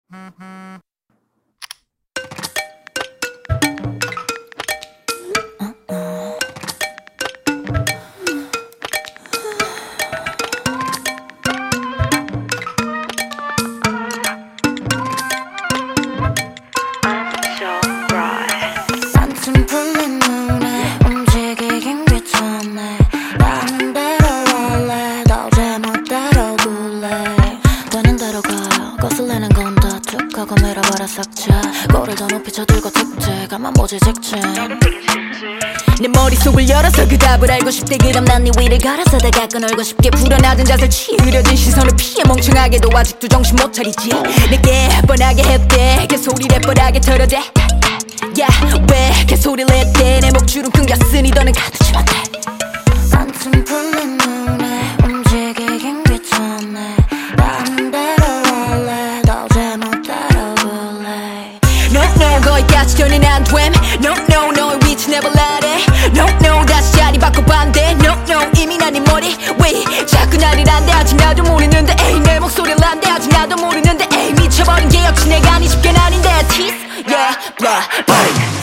거울을 더 높이 쳐들고 특제 가만 보지 직진 내 머릿속을 열어서 그 답을 알고 싶대. 그럼 난 네 위를 걸어서 다가가 놀고 싶게 불어나던 자세 치으려진 시선을 피해 멍청하게도 아직도 정신 못 차리지. 내게 뻔하게 했대 개소리를 뻔하게 털어대. 야 왜 개소리를 했대. 내 목줄은 끊겼으니 더는 가두지 못해. 한숨 풀린 눈에 움직이긴 귀찮네. 다른 데로 올래 더 잘못 따라볼래. No no 거기까지 전엔 안 됨. No no 너의 위치 never lie. No no 다시 자리 바꿔 반대. No no 이미 난 네 머리 왜 자꾸 나를 안돼. 아직 나도 모르는데 에이 내 목소리를 안돼. 아직 나도 모르는데 에이 미쳐버린 게 역시 내가 아니 쉽게 아닌데 teeth yeah blah blah.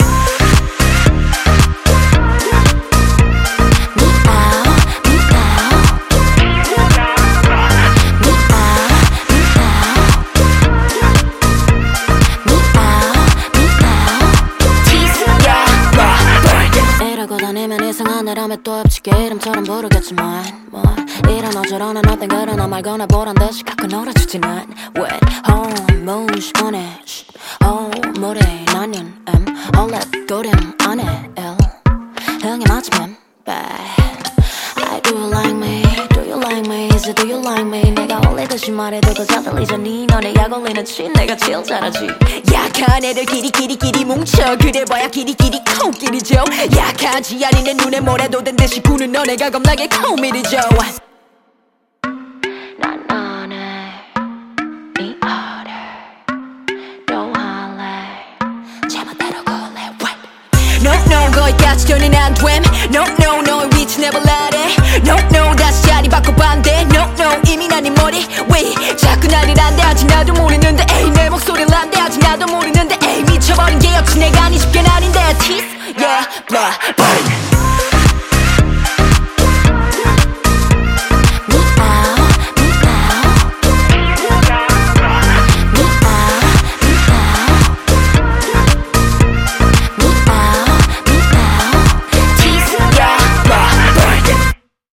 다니면 이상한 애라면 또 엽지게 이름처럼 부르겠지만 뭐 이런 어쩌러나 nothing 그러나 말거나 보란 듯이 가끔 놀아주지 난 Wet home 무시 보내 모래 난연 홀렛 도림 안에 흥에 맞으면 bye. Do you like me? Do you like me? Is it do you like me? 내가 올리듯이 말해도 더 잘 들리잖니. 너네 약 올리는 친 내가 제일 잘하지. 약한 애들끼리 뭉쳐 그래봐야 끼리끼리 코끼리죠. 약하지 않은 내 눈에 뭐라도 된 듯이 구는 너네가 겁나게 코미리죠. 난 너네 이 어를 좋아할래. 제멋대로 골래 No no 거기까지 전엔 안 됨. No no 너의 위치 never lie. No no 다시 자리 바꿔 반대. No no 이미 난 네 머리 왜 자꾸 나를 안돼. 아직 나도 모르는데 에이 내 목소리를 안돼. 아직 나도 모르는데 에이 미쳐버린 게 역시 내가 아니 쉽게 아닌데 teeth yeah blah